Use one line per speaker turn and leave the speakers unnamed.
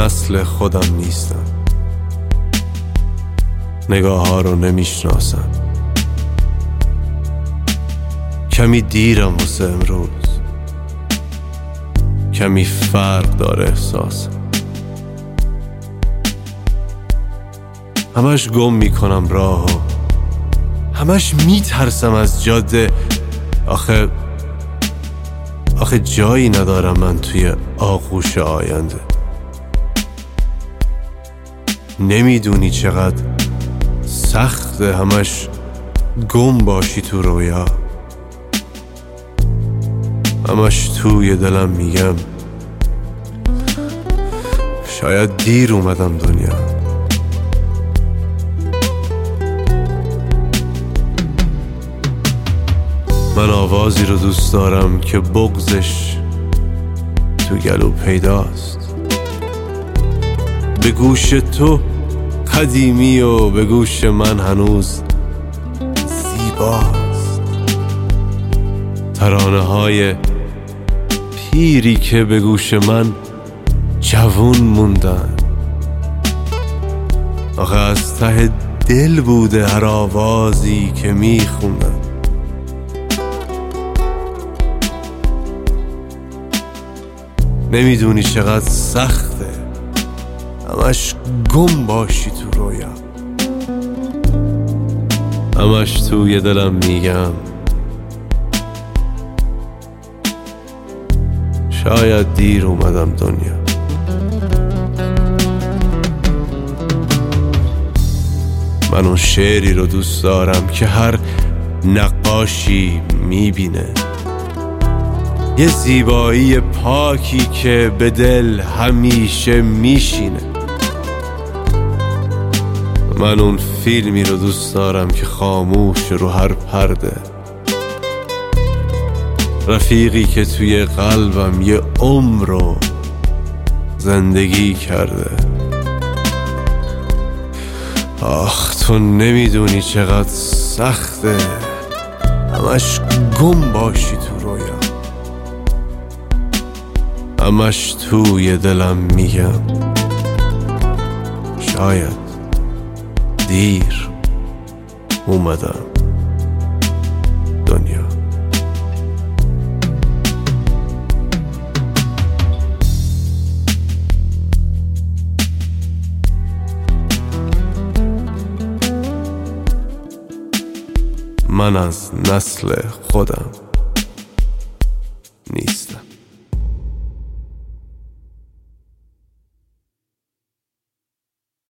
نسل خودم نیستم. نگاه ها رو نمیشناسم. کمی دیرم واسه امروز، کمی فرق داره احساسم. همش گم میکنم راهو، همش میترسم از جاده. آخه جایی ندارم من توی آغوش آینده. نمیدونی چقدر سخته همش گم باشی تو رویا. همش توی دلم میگم شاید دیر اومدم دنیا. من آوازی رو دوست دارم که بغضش تو گلو پیداست. به گوش تو قدیمی و به گوش من هنوز زیباست. ترانه های پیری که به گوش من جوون موندن. آخه از ته دل بوده هر آوازی که میخوندن. نمیدونی چقدر سخته همش گم باشی تو رویا. همش توی دلم میگم شاید دیر اومدم دنیا. من اون شعری رو دوست دارم که هر نقاشی میبینه، یه زیبایی پاکی که به دل همیشه میشینه. من اون فیلمی رو دوست دارم که خاموش رو هر پرده، رفیقی که توی قلبم یه عمر رو زندگی کرده. آخ تو نمیدونی چقدر سخته همش گم باشی تو رویا. همش توی دلم میگم شاید دیر اومدم دنیا. من از نسل خودم نیستم.